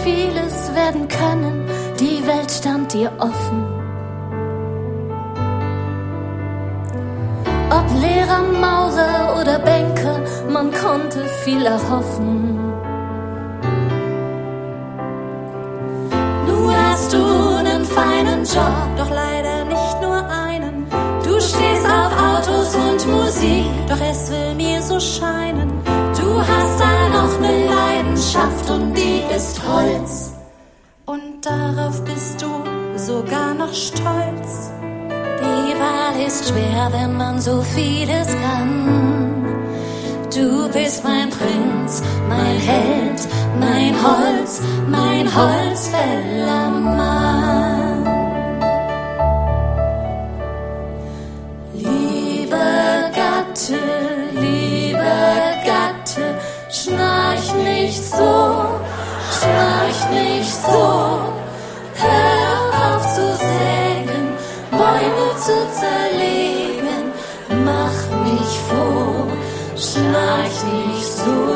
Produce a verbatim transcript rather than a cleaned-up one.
vieles werden können, die Welt stand dir offen. Ob Lehrer, Maurer oder Banker, man konnte viel erhoffen. Nun hast du einen feinen Job, doch leider nicht nur einen. Du stehst auf Autos und Musik, doch es will mir so scheinen. Du hast da noch eine Leidenschaft und die ist Holz. Und darauf bist du sogar noch stolz. Die Wahl ist schwer, wenn man so vieles kann. Du bist mein Prinz, mein Held, mein Holz, mein Holzfällermann. Lieber Gatte, lieber Gatte, schnarch nicht so, schnarch nicht so. Hör auf zu sägen, Bäume zu zerlegen, mach mich froh, schnarch nicht so.